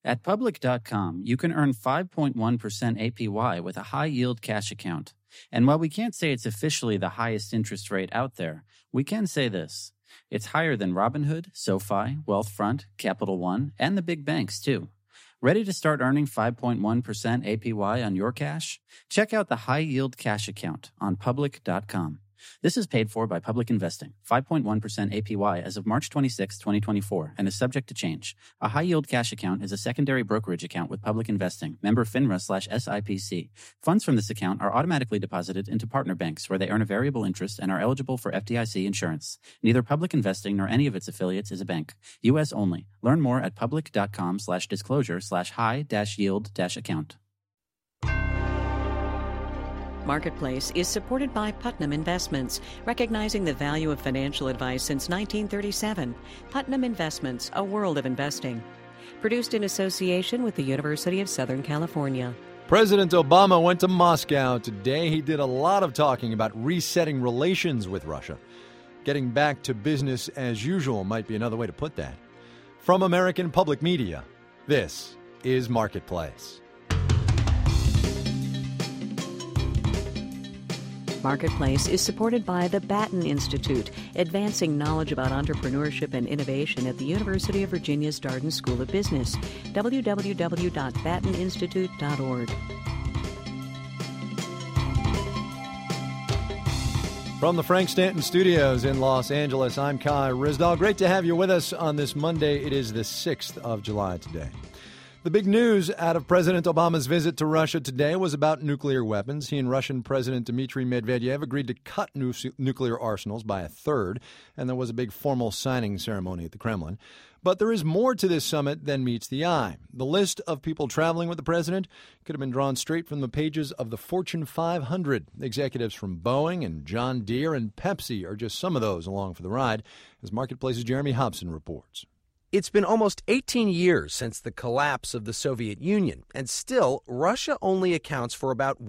At Public.com, you can earn 5.1% APY with a high-yield cash account. And while we can't say it's officially the highest interest rate out there, we can say this. It's higher than Robinhood, SoFi, Wealthfront, Capital One, and the big banks, too. Ready to start earning 5.1% APY on your cash? Check out the high-yield cash account on Public.com. This is paid for by Public Investing, 5.1% APY as of March 26, 2024, and is subject to change. A high-yield cash account is a secondary brokerage account with Public Investing, member FINRA/SIPC. Funds from this account are automatically deposited into partner banks where they earn a variable interest and are eligible for FDIC insurance. Neither Public Investing nor any of its affiliates is a bank. U.S. only. Learn more at public.com/disclosure/high-yield-account. Marketplace is supported by Putnam Investments, recognizing the value of financial advice since 1937. Putnam Investments, a world of investing. Produced in association with the University of Southern California. President Obama went to Moscow today. He did a lot of talking about resetting relations with Russia. Getting back to business as usual might be another way to put that. From American Public Media, this is Marketplace. Marketplace is supported by the Batten Institute, advancing knowledge about entrepreneurship and innovation at the University of Virginia's Darden School of Business. www.batteninstitute.org. From the Frank Stanton Studios in Los Angeles, I'm Kai Ryssdal. Great to have you with us on this Monday. It is the 6th of July today. The big news out of President Obama's visit to Russia today was about nuclear weapons. He and Russian President Dmitry Medvedev agreed to cut nuclear arsenals by a third, and there was a big formal signing ceremony at the Kremlin. But there is more to this summit than meets the eye. The list of people traveling with the president could have been drawn straight from the pages of the Fortune 500. Executives from Boeing and John Deere and Pepsi are just some of those along for the ride, as Marketplace's Jeremy Hobson reports. It's been almost 18 years since the collapse of the Soviet Union, and still, Russia only accounts for about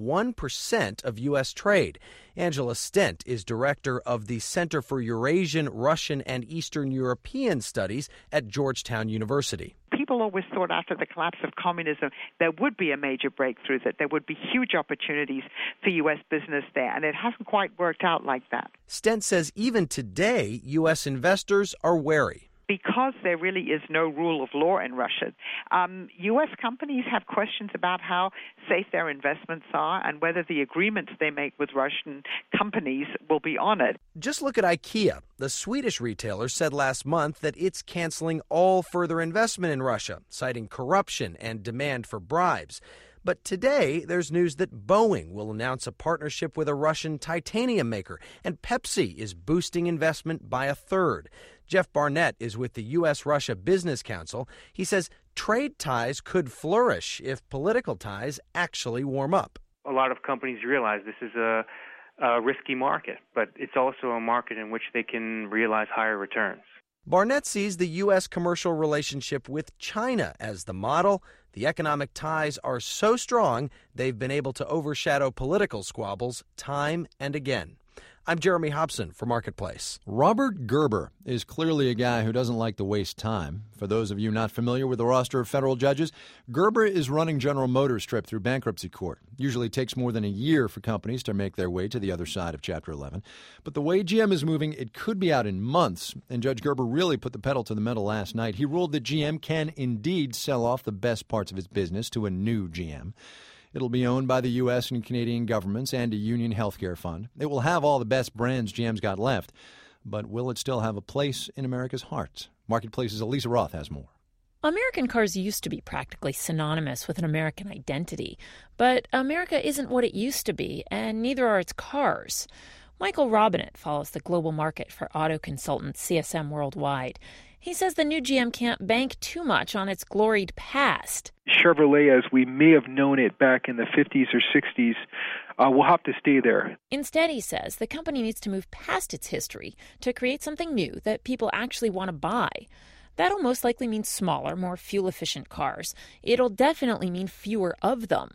1% of U.S. trade. Angela Stent is director of the Center for Eurasian, Russian, and Eastern European Studies at Georgetown University. People always thought after the collapse of communism there would be a major breakthrough, that there would be huge opportunities for U.S. business there, and it hasn't quite worked out like that. Stent says even today, U.S. investors are wary. Because there really is no rule of law in Russia, U.S. companies have questions about how safe their investments are and whether the agreements they make with Russian companies will be honored. Just look at IKEA. The Swedish retailer said last month that it's canceling all further investment in Russia, citing corruption and demand for bribes. But today, there's news that Boeing will announce a partnership with a Russian titanium maker, and Pepsi is boosting investment by a third. Jeff Barnett is with the U.S.-Russia Business Council. He says trade ties could flourish if political ties actually warm up. A lot of companies realize this is a risky market, but it's also a market in which they can realize higher returns. Barnett sees the U.S. commercial relationship with China as the model. The economic ties are so strong, they've been able to overshadow political squabbles time and again. I'm Jeremy Hobson for Marketplace. Robert Gerber is clearly a guy who doesn't like to waste time. For those of you not familiar with the roster of federal judges, Gerber is running General Motors' trip through bankruptcy court. Usually takes more than a year for companies to make their way to the other side of Chapter 11. But the way GM is moving, it could be out in months. And Judge Gerber really put the pedal to the metal last night. He ruled that GM can indeed sell off the best parts of its business to a new GM. It'll be owned by the U.S. and Canadian governments and a union health care fund. It will have all the best brands GM's got left, but will it still have a place in America's hearts? Marketplace's Elisa Roth has more. American cars used to be practically synonymous with an American identity, but America isn't what it used to be, and neither are its cars. Michael Robinett follows the global market for auto consultant CSM Worldwide. He says the new GM can't bank too much on its gloried past. Chevrolet, as we may have known it back in the 50s or 60s, will have to stay there. Instead, he says, the company needs to move past its history to create something new that people actually want to buy. That'll most likely mean smaller, more fuel-efficient cars. It'll definitely mean fewer of them.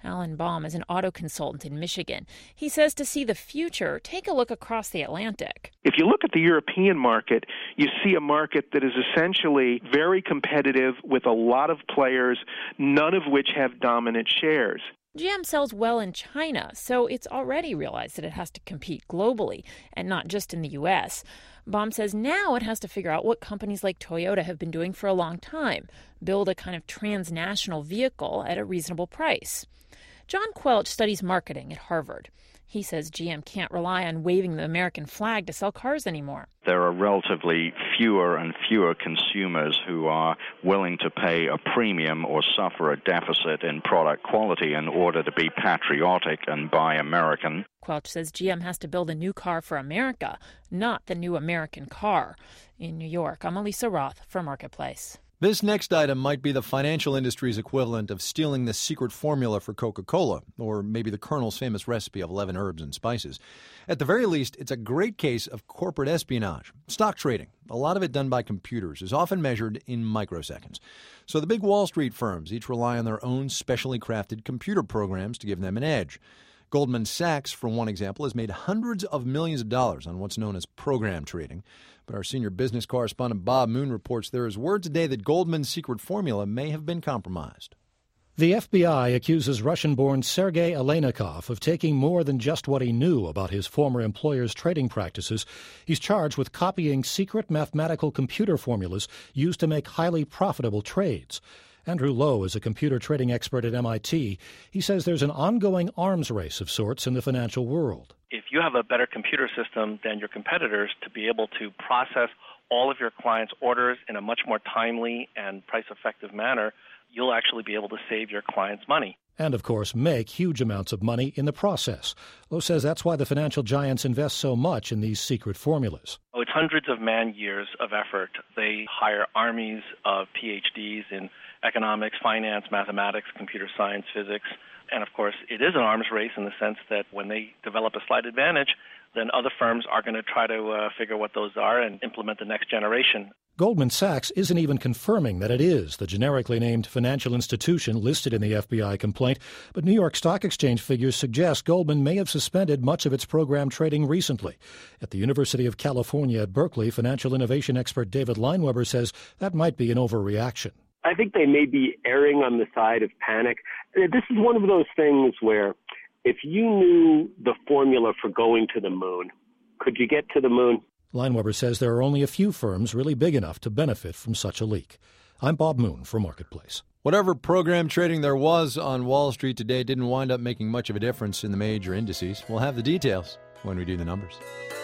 Alan Baum is an auto consultant in Michigan. He says to see the future, take a look across the Atlantic. If you look at the European market, you see a market that is essentially very competitive with a lot of players, none of which have dominant shares. GM sells well in China, so it's already realized that it has to compete globally and not just in the U.S. Baum says now it has to figure out what companies like Toyota have been doing for a long time, build a kind of transnational vehicle at a reasonable price. John Quelch studies marketing at Harvard. He says GM can't rely on waving the American flag to sell cars anymore. There are relatively fewer and fewer consumers who are willing to pay a premium or suffer a deficit in product quality in order to be patriotic and buy American. Quelch says GM has to build a new car for America, not the new American car. In New York, I'm Elisa Roth for Marketplace. This next item might be the financial industry's equivalent of stealing the secret formula for Coca-Cola, or maybe the Colonel's famous recipe of 11 herbs and spices. At the very least, it's a great case of corporate espionage. Stock trading, a lot of it done by computers, is often measured in microseconds. So the big Wall Street firms each rely on their own specially crafted computer programs to give them an edge. Goldman Sachs, for one example, has made hundreds of millions of dollars on what's known as program trading. But our senior business correspondent Bob Moon reports there is word today that Goldman's secret formula may have been compromised. The FBI accuses Russian-born Sergei Aleynikov of taking more than just what he knew about his former employer's trading practices. He's charged with copying secret mathematical computer formulas used to make highly profitable trades. Andrew Lowe is a computer trading expert at MIT. He says there's an ongoing arms race of sorts in the financial world. If you have a better computer system than your competitors to be able to process all of your clients' orders in a much more timely and price-effective manner, you'll actually be able to save your clients money. And, of course, make huge amounts of money in the process. Lowe says that's why the financial giants invest so much in these secret formulas. It's hundreds of man-years of effort. They hire armies of PhDs in economics, finance, mathematics, computer science, physics. And, of course, it is an arms race in the sense that when they develop a slight advantage, then other firms are going to try to figure what those are and implement the next generation. Goldman Sachs isn't even confirming that it is the generically named financial institution listed in the FBI complaint, but New York Stock Exchange figures suggest Goldman may have suspended much of its program trading recently. At the University of California at Berkeley, financial innovation expert David Leinweber says that might be an overreaction. I think they may be erring on the side of panic. This is one of those things where if you knew the formula for going to the moon, could you get to the moon? Leinweber says there are only a few firms really big enough to benefit from such a leak. I'm Bob Moon for Marketplace. Whatever program trading there was on Wall Street today didn't wind up making much of a difference in the major indices. We'll have the details when we do the numbers.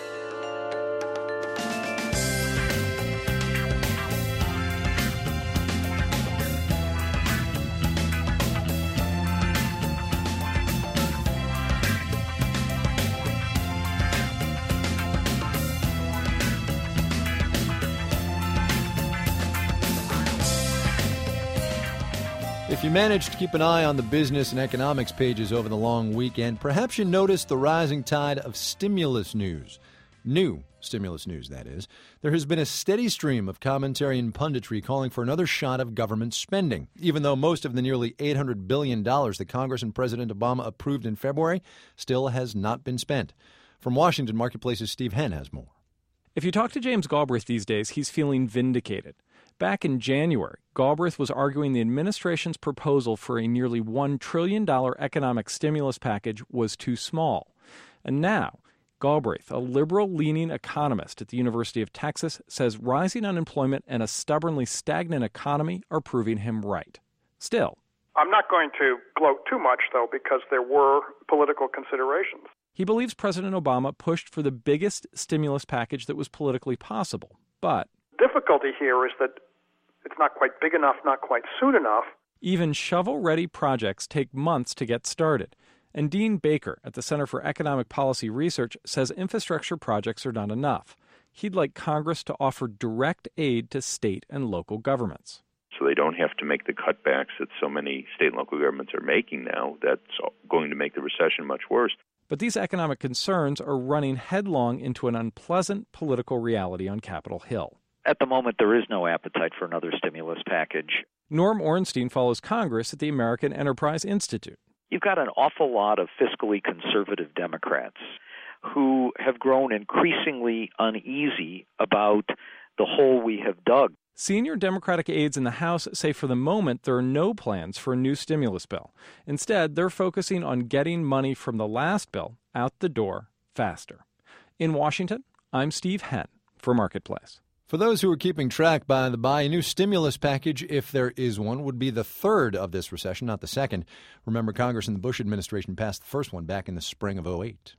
If you managed to keep an eye on the business and economics pages over the long weekend, perhaps you noticed the rising tide of stimulus news. New stimulus news, that is. There has been a steady stream of commentary and punditry calling for another shot of government spending, even though most of the nearly $800 billion that Congress and President Obama approved in February still has not been spent. From Washington, Marketplace's Steve Henn has more. If you talk to James Galbraith these days, he's feeling vindicated. Back in January, Galbraith was arguing the administration's proposal for a nearly $1 trillion economic stimulus package was too small. And now, Galbraith, a liberal-leaning economist at the University of Texas, says rising unemployment and a stubbornly stagnant economy are proving him right. Still, I'm not going to gloat too much, though, because there were political considerations. He believes President Obama pushed for the biggest stimulus package that was politically possible. But the difficulty here is that it's not quite big enough, not quite soon enough. Even shovel-ready projects take months to get started. And Dean Baker at the Center for Economic Policy Research says infrastructure projects are not enough. He'd like Congress to offer direct aid to state and local governments. So they don't have to make the cutbacks that so many state and local governments are making now. That's going to make the recession much worse. But these economic concerns are running headlong into an unpleasant political reality on Capitol Hill. At the moment, there is no appetite for another stimulus package. Norm Ornstein follows Congress at the American Enterprise Institute. you've got an awful lot of fiscally conservative Democrats who have grown increasingly uneasy about the hole we have dug. Senior Democratic aides in the House say for the moment there are no plans for a new stimulus bill. Instead, they're focusing on getting money from the last bill out the door faster. In Washington, I'm Steve Henn for Marketplace. For those who are keeping track, by the by, a new stimulus package, if there is one, would be the third of this recession, not the second. Remember, Congress and the Bush administration passed the first one back in the spring of 2008.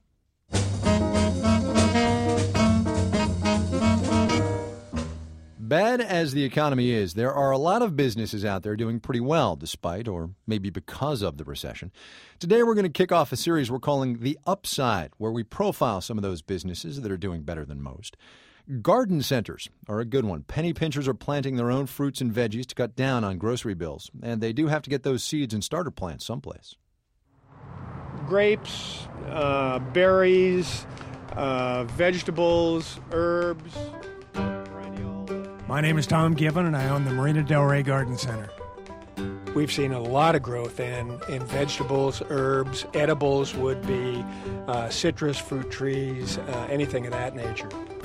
Bad as the economy is, there are a lot of businesses out there doing pretty well despite, or maybe because of, the recession. Today we're going to kick off a series we're calling The Upside, where we profile some of those businesses that are doing better than most. Garden centers are a good one. Penny pinchers are planting their own fruits and veggies to cut down on grocery bills, and they do have to get those seeds and starter plants someplace. Grapes, berries, vegetables, herbs. My name is Tom Given, and I own the Marina Del Rey Garden Center. We've seen a lot of growth in vegetables, herbs. Edibles would be citrus, fruit trees, anything of that nature.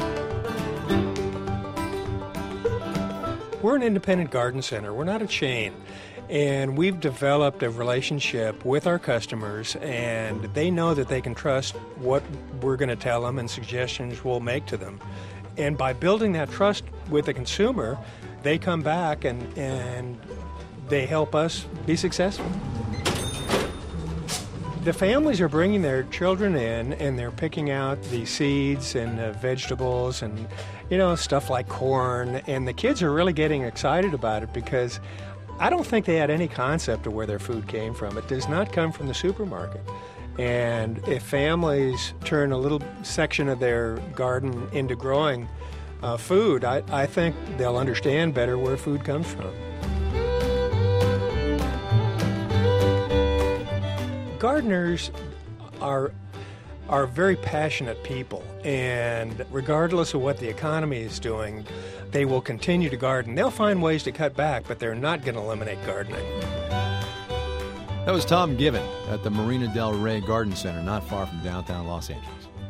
We're an independent garden center. We're not a chain. And we've developed a relationship with our customers, and they know that they can trust what we're going to tell them and suggestions we'll make to them. And by building that trust with the consumer, they come back and they help us be successful. The families are bringing their children in, and they're picking out the seeds and the vegetables and, stuff like corn. And the kids are really getting excited about it because I don't think they had any concept of where their food came from. It does not come from the supermarket. And if families turn a little section of their garden into growing food, I think they'll understand better where food comes from. Gardeners are very passionate people, and regardless of what the economy is doing, they will continue to garden. They'll find ways to cut back, but they're not going to eliminate gardening. That was Tom Given at the Marina Del Rey Garden Center, not far from downtown Los Angeles.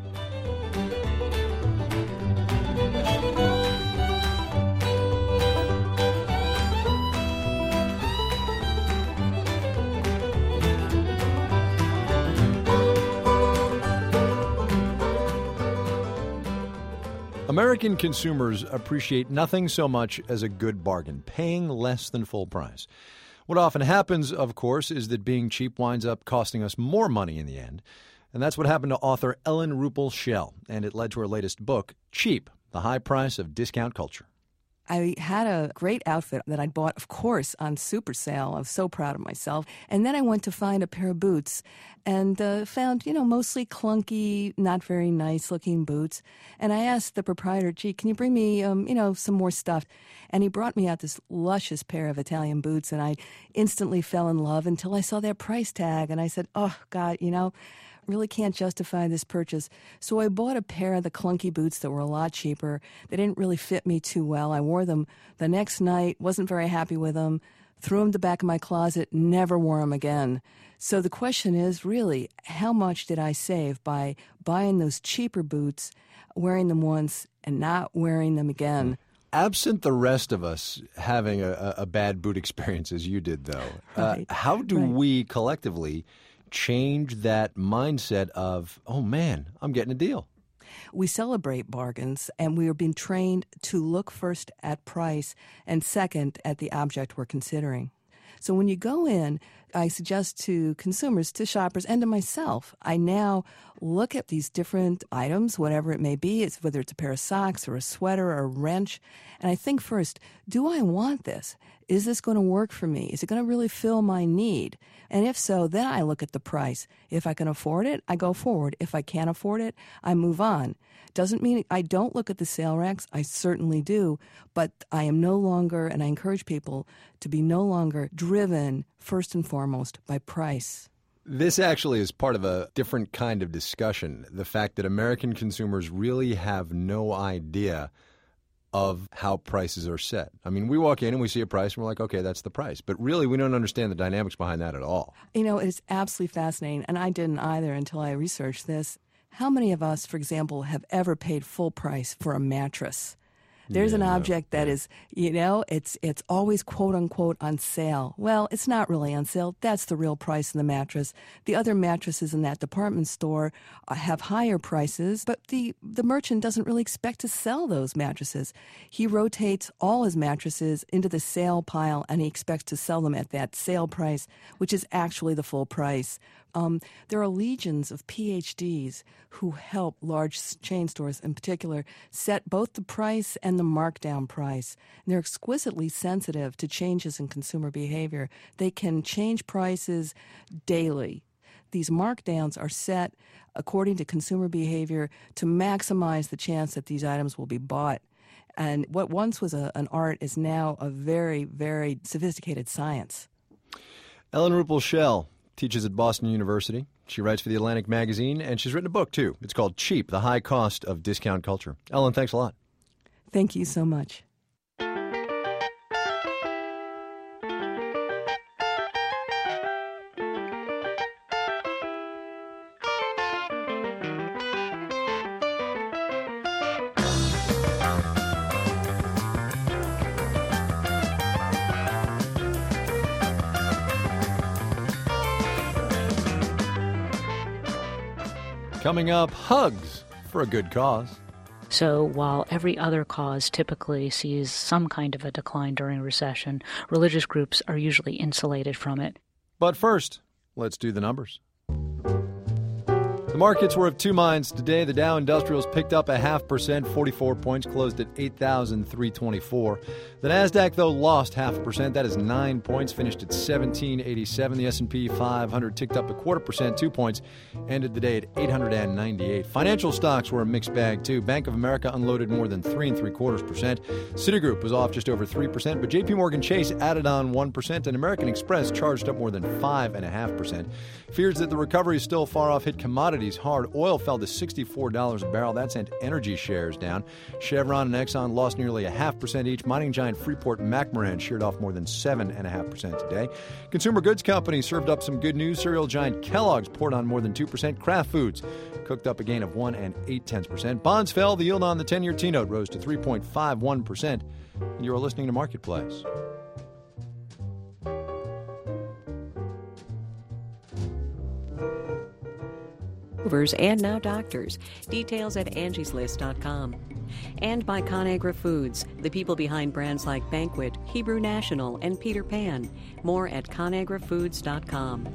American consumers appreciate nothing so much as a good bargain, paying less than full price. What often happens, of course, is that being cheap winds up costing us more money in the end. And that's what happened to author Ellen Ruppel Shell, and it led to her latest book, Cheap, The High Price of Discount Culture. I had a great outfit that I'd bought, of course, on super sale. I was so proud of myself. And then I went to find a pair of boots and found, mostly clunky, not very nice-looking boots. And I asked the proprietor, gee, can you bring me, some more stuff? And he brought me out this luscious pair of Italian boots, and I instantly fell in love until I saw their price tag. And I said, oh, God, really can't justify this purchase. So I bought a pair of the clunky boots that were a lot cheaper. They didn't really fit me too well. I wore them the next night, wasn't very happy with them, threw them to the back of my closet, never wore them again. So the question is really, how much did I save by buying those cheaper boots, wearing them once, and not wearing them again? Absent the rest of us having a bad boot experience as you did, though, Right. How do we collectively change that mindset of, oh man, I'm getting a deal? We celebrate bargains, and we are being trained to look first at price and second at the object we're considering. So when you go in, I suggest to consumers, to shoppers, and to myself, I now look at these different items, whatever it may be, whether it's a pair of socks or a sweater or a wrench, and I think first, do I want this? Is this going to work for me? Is it going to really fill my need? And if so, then I look at the price. If I can afford it, I go forward. If I can't afford it, I move on. Doesn't mean I don't look at the sale racks. I certainly do. But I am no longer, and I encourage people to be no longer driven, first and foremost, by price. This actually is part of a different kind of discussion. The fact that American consumers really have no idea of how prices are set. I mean, we walk in and we see a price and we're like, okay, that's the price. But really, we don't understand the dynamics behind that at all. You know, it's absolutely fascinating, and I didn't either until I researched this. How many of us, for example, have ever paid full price for a mattress? There's an object that is, you know, it's always quote unquote on sale. Well, it's not really on sale. That's the real price of the mattress. The other mattresses in that department store have higher prices, but the merchant doesn't really expect to sell those mattresses. He rotates all his mattresses into the sale pile, and he expects to sell them at that sale price, which is actually the full price. There are legions of PhDs who help large chain stores in particular set both the price and the markdown price. And they're exquisitely sensitive to changes in consumer behavior. They can change prices daily. These markdowns are set according to consumer behavior to maximize the chance that these items will be bought. And what once was an art is now a very, very sophisticated science. Ellen Ruppel-Shell teaches at Boston University. She writes for The Atlantic magazine, and she's written a book, too. It's called Cheap, The High Cost of Discount Culture. Ellen, thanks a lot. Thank you so much. Coming up, hugs for a good cause. So while every other cause typically sees some kind of a decline during a recession, religious groups are usually insulated from it. But first, let's do the numbers. The markets were of two minds today. The Dow Industrials picked up 0.5%, 44 points, closed at 8,324. The Nasdaq, though, lost 0.5%. That is 9 points, finished at 1787. The S&P 500 ticked up 0.25%, 2 points, ended the day at 898. Financial stocks were a mixed bag, too. Bank of America unloaded more than 3.75%. Citigroup was off just over 3%, but J.P. Morgan Chase added on 1%, and American Express charged up more than 5.5%. Fears that the recovery is still far off hit commodities hard. Oil fell to $64 a barrel. That sent energy shares down. Chevron and Exxon lost nearly 0.5% each. Mining giant Freeport-McMoRan sheared off more than 7.5% today. Consumer goods companies served up some good news. Cereal giant Kellogg's poured on more than 2%. Kraft Foods cooked up a gain of 1.8%. Bonds fell. The yield on the 10-year T-note rose to 3.51%. You are listening to Marketplace. And now doctors. Details at angieslist.com. And by ConAgra Foods, the people behind brands like Banquet, Hebrew National, and Peter Pan. More at ConAgraFoods.com.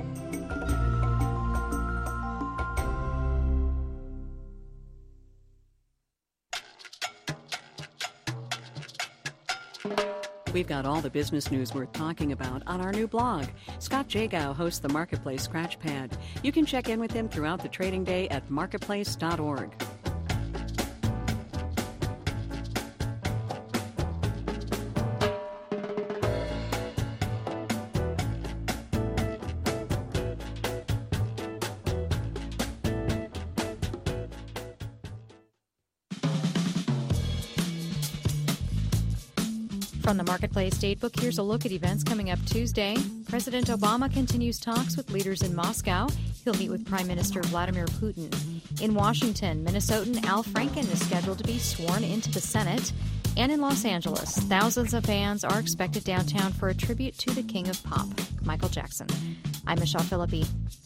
We've got all the business news worth talking about on our new blog. Scott Jagow hosts the Marketplace Scratchpad. You can check in with him throughout the trading day at marketplace.org. From the Marketplace Datebook, here's a look at events coming up Tuesday. President Obama continues talks with leaders in Moscow. He'll meet with Prime Minister Vladimir Putin. In Washington, Minnesotan Al Franken is scheduled to be sworn into the Senate. And in Los Angeles, thousands of fans are expected downtown for a tribute to the King of Pop, Michael Jackson. I'm Michelle Philippi.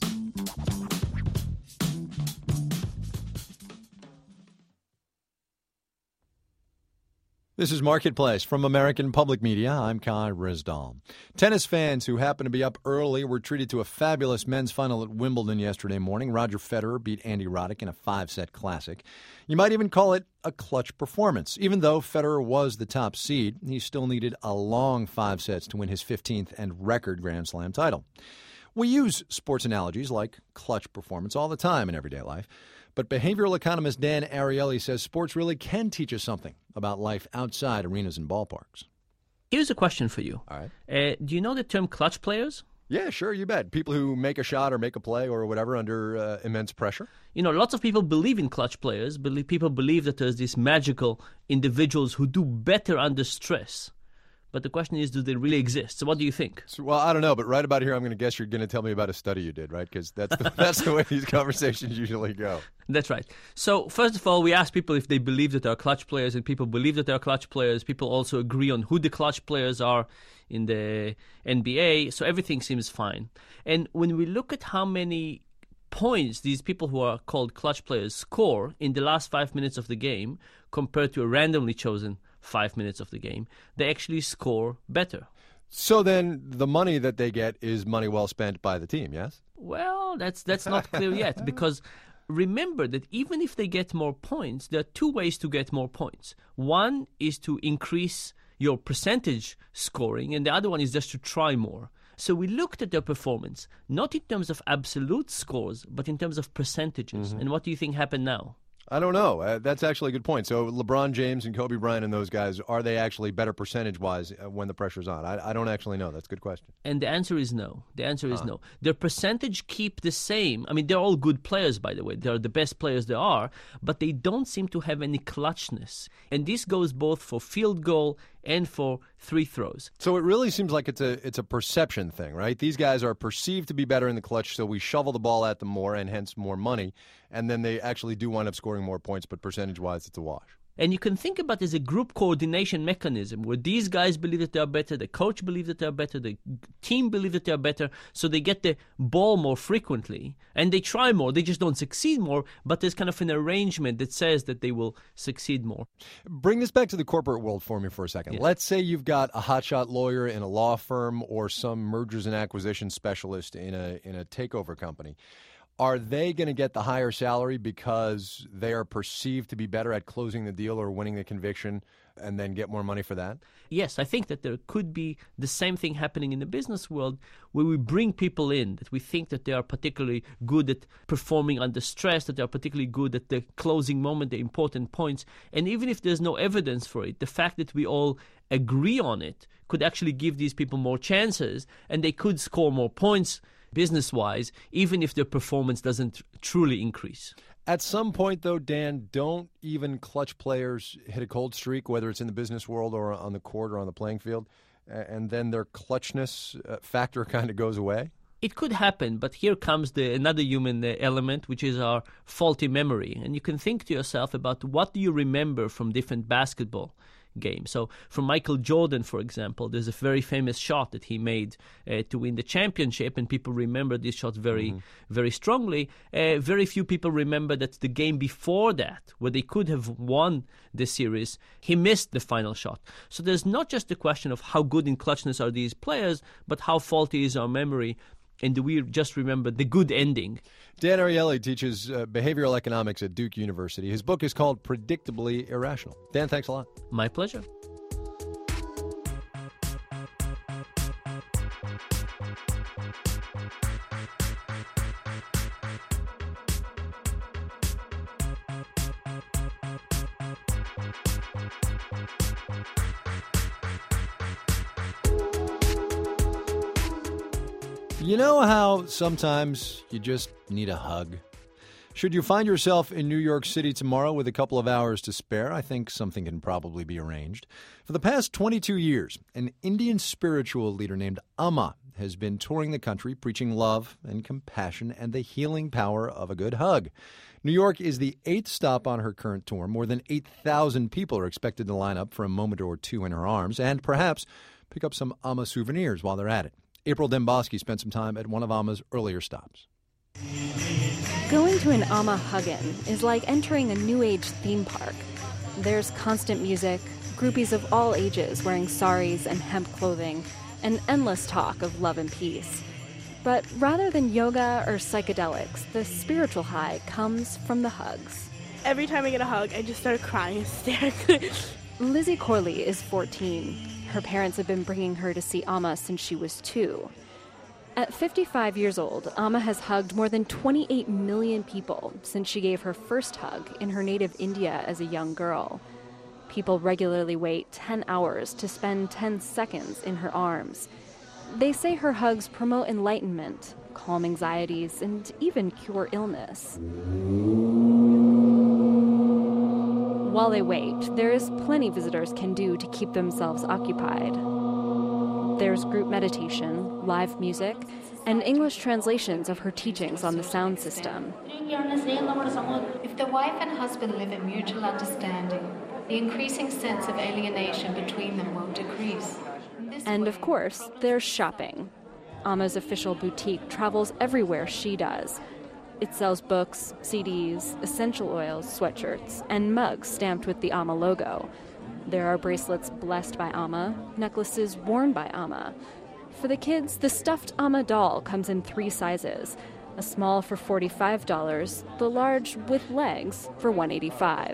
This is Marketplace from American Public Media. I'm Kai Risdall. Tennis fans who happen to be up early were treated to a fabulous men's final at Wimbledon yesterday morning. Roger Federer beat Andy Roddick in a 5-set classic. You might even call it a clutch performance. Even though Federer was the top seed, he still needed a long 5 sets to win his 15th and record Grand Slam title. We use sports analogies like clutch performance all the time in everyday life. But behavioral economist Dan Ariely says sports really can teach us something about life outside arenas and ballparks. Here's a question for you. All right. Do you know the term clutch players? Yeah, sure, you bet. People who make a shot or make a play or whatever under immense pressure. Lots of people believe in clutch players. People believe that there's these magical individuals who do better under stress. But the question is, do they really exist? So what do you think? Well, I don't know, but right about here, I'm going to guess you're going to tell me about a study you did, right? Because that's the way these conversations usually go. That's right. So first of all, we asked people if they believe that they are clutch players, and people believe that they are clutch players. People also agree on who the clutch players are in the NBA, so everything seems fine. And when we look at how many points these people who are called clutch players score in the last 5 minutes of the game compared to a randomly chosen 5 minutes of the game, they actually score better. So then the money that they get is money well spent by the team, yes? Well, that's not clear yet, because remember that even if they get more points, there are two ways to get more points. One is to increase your percentage scoring, and the other one is just to try more. So we looked at their performance, not in terms of absolute scores, but in terms of percentages. Mm-hmm. And what do you think happened now? I don't know. That's actually a good point. So LeBron James and Kobe Bryant and those guys, are they actually better percentage-wise when the pressure's on? I don't actually know. That's a good question. And the answer is no. The answer is no. Their percentage keep the same. I mean, they're all good players, by the way. They're the best players there are, but they don't seem to have any clutchness. And this goes both for field goal and for free throws. So it really seems like it's a perception thing, right? These guys are perceived to be better in the clutch, so we shovel the ball at them more and hence more money, and then they actually do wind up scoring more points, but percentage-wise, it's a wash. And you can think about it as a group coordination mechanism where these guys believe that they are better, the coach believes that they are better, the team believes that they are better, so they get the ball more frequently and they try more. They just don't succeed more, but there's kind of an arrangement that says that they will succeed more. Bring this back to the corporate world for me for a second. Yeah. Let's say you've got a hotshot lawyer in a law firm or some mergers and acquisitions specialist in a takeover company. Are they going to get the higher salary because they are perceived to be better at closing the deal or winning the conviction and then get more money for that? Yes, I think that there could be the same thing happening in the business world where we bring people in that we think that they are particularly good at performing under stress, that they are particularly good at the closing moment, the important points. And even if there's no evidence for it, the fact that we all agree on it could actually give these people more chances and they could score more points business-wise, even if their performance doesn't truly increase. At some point, though, Dan, don't even clutch players hit a cold streak, whether it's in the business world or on the court or on the playing field, and then their clutchness factor kind of goes away? It could happen, but here comes another human element, which is our faulty memory. And you can think to yourself about what do you remember from different basketball game. So from Michael Jordan, for example, there's a very famous shot that he made to win the championship, and people remember this shot very strongly. Very few people remember that the game before that, where they could have won the series, he missed the final shot. So there's not just the question of how good in clutchness are these players, but how faulty is our memory, and do we just remember the good ending? Dan Ariely teaches behavioral economics at Duke University. His book is called Predictably Irrational. Dan, thanks a lot. My pleasure. You know how sometimes you just need a hug? Should you find yourself in New York City tomorrow with a couple of hours to spare, I think something can probably be arranged. For the past 22 years, an Indian spiritual leader named Amma has been touring the country preaching love and compassion and the healing power of a good hug. New York is the 8th stop on her current tour. More than 8,000 people are expected to line up for a moment or two in her arms and perhaps pick up some Amma souvenirs while they're at it. April Dembosky spent some time at one of Amma's earlier stops. Going to an Amma hug-in is like entering a New Age theme park. There's constant music, groupies of all ages wearing saris and hemp clothing, and endless talk of love and peace. But rather than yoga or psychedelics, the spiritual high comes from the hugs. Every time I get a hug, I just start crying hysterically. Lizzie Corley is 14. Her parents have been bringing her to see Amma since she was 2. At 55 years old, Amma has hugged more than 28 million people since she gave her first hug in her native India as a young girl. People regularly wait 10 hours to spend 10 seconds in her arms. They say her hugs promote enlightenment, calm anxieties, and even cure illness. While they wait, there is plenty visitors can do to keep themselves occupied. There's group meditation, live music, and English translations of her teachings on the sound system. If the wife and husband live in mutual understanding, the increasing sense of alienation between them will decrease. And of course, there's shopping. Amma's official boutique travels everywhere she does. It sells books, CDs, essential oils, sweatshirts, and mugs stamped with the Amma logo. There are bracelets blessed by Amma, necklaces worn by Amma. For the kids, the stuffed Amma doll comes in 3 sizes. A small for $45, the large with legs for $185.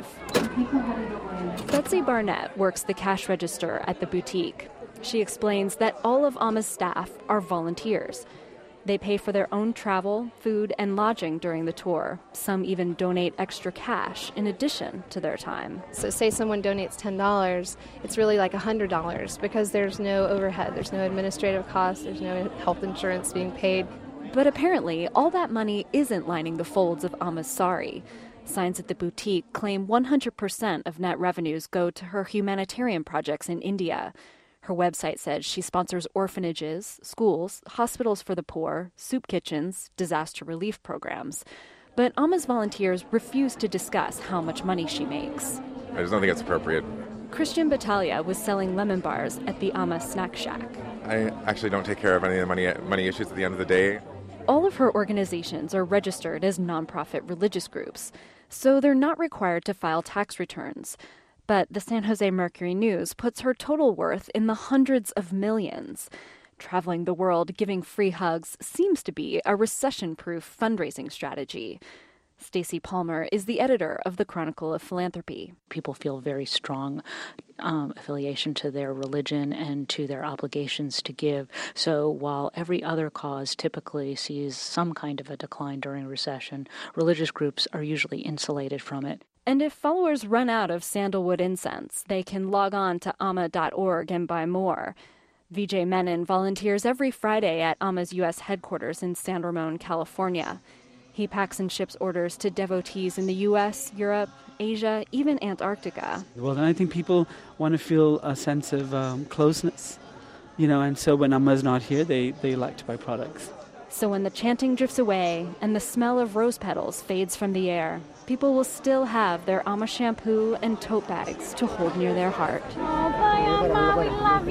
Betsy Barnett works the cash register at the boutique. She explains that all of Amma's staff are volunteers. They pay for their own travel, food, and lodging during the tour. Some even donate extra cash in addition to their time. So say someone donates $10, it's really like $100 because there's no overhead, there's no administrative costs, there's no health insurance being paid. But apparently, all that money isn't lining the folds of Amma's sari. Signs at the boutique claim 100% of net revenues go to her humanitarian projects in India. Her website says she sponsors orphanages, schools, hospitals for the poor, soup kitchens, disaster relief programs. But Amma's volunteers refuse to discuss how much money she makes. I just don't think it's appropriate. Christian Battaglia was selling lemon bars at the Amma Snack Shack. I actually don't take care of any of the money issues at the end of the day. All of her organizations are registered as nonprofit religious groups, so they're not required to file tax returns. But the San Jose Mercury News puts her total worth in the hundreds of millions. Traveling the world giving free hugs seems to be a recession-proof fundraising strategy. Stacey Palmer is the editor of the Chronicle of Philanthropy. People feel very strong affiliation to their religion and to their obligations to give. So while every other cause typically sees some kind of a decline during a recession, religious groups are usually insulated from it. And if followers run out of sandalwood incense, they can log on to amma.org and buy more. Vijay Menon volunteers every Friday at Amma's U.S. headquarters in San Ramon, California. He packs and ships orders to devotees in the U.S., Europe, Asia, even Antarctica. Well, then I think people want to feel a sense of closeness, and so when Amma's not here, they like to buy products. So when the chanting drifts away and the smell of rose petals fades from the air, people will still have their Amma shampoo and tote bags to hold near their heart. Oh, bye, Amma, we love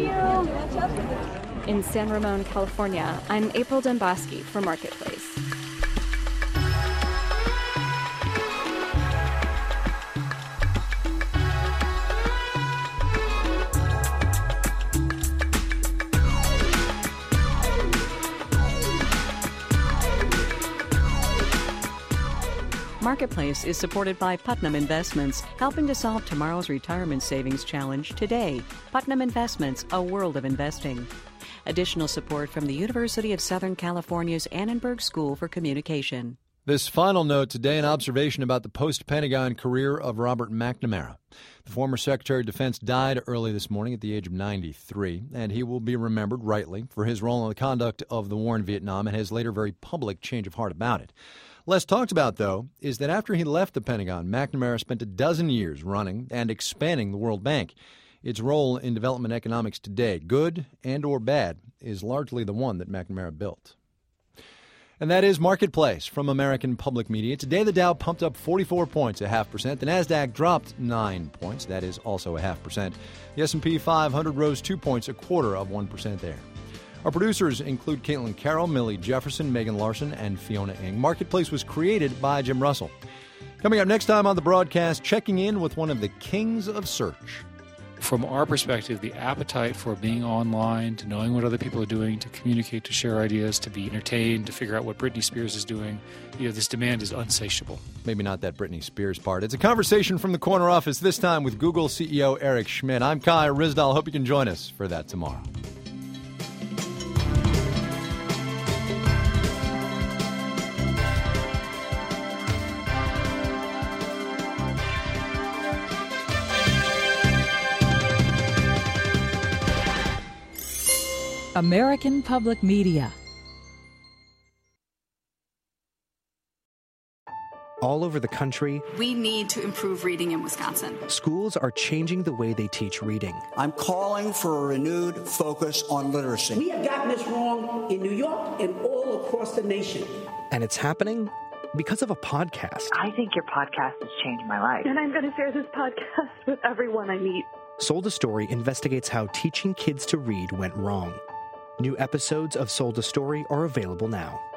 you. In San Ramon, California, I'm April Demboski for Marketplace. Marketplace is supported by Putnam Investments, helping to solve tomorrow's retirement savings challenge today. Putnam Investments, a world of investing. Additional support from the University of Southern California's Annenberg School for Communication. This final note today, an observation about the post-Pentagon career of Robert McNamara. The former Secretary of Defense died early this morning at the age of 93, and he will be remembered rightly for his role in the conduct of the war in Vietnam and his later very public change of heart about it. Less talked about, though, is that after he left the Pentagon, McNamara spent 12 years running and expanding the World Bank. Its role in development economics today, good and or bad, is largely the one that McNamara built. And that is Marketplace from American Public Media. Today, the Dow pumped up 44 points, 0.5%. The Nasdaq dropped 9 points. That is also 0.5%. The S&P 500 rose 2 points, 0.25% there. Our producers include Caitlin Carroll, Millie Jefferson, Megan Larson, and Fiona Ng. Marketplace was created by Jim Russell. Coming up next time on the broadcast, checking in with one of the kings of search. From our perspective, the appetite for being online, to knowing what other people are doing, to communicate, to share ideas, to be entertained, to figure out what Britney Spears is doing, this demand is unsatiable. Maybe not that Britney Spears part. It's a conversation from the corner office, this time with Google CEO Eric Schmidt. I'm Kai Ryssdal. Hope you can join us for that tomorrow. American Public Media. All over the country, we need to improve reading in Wisconsin. Schools are changing the way they teach reading. I'm calling for a renewed focus on literacy. We have gotten this wrong in New York and all across the nation. And it's happening because of a podcast. I think your podcast has changed my life. And I'm going to share this podcast with everyone I meet. Sold a Story investigates how teaching kids to read went wrong. New episodes of Sold a Story are available now.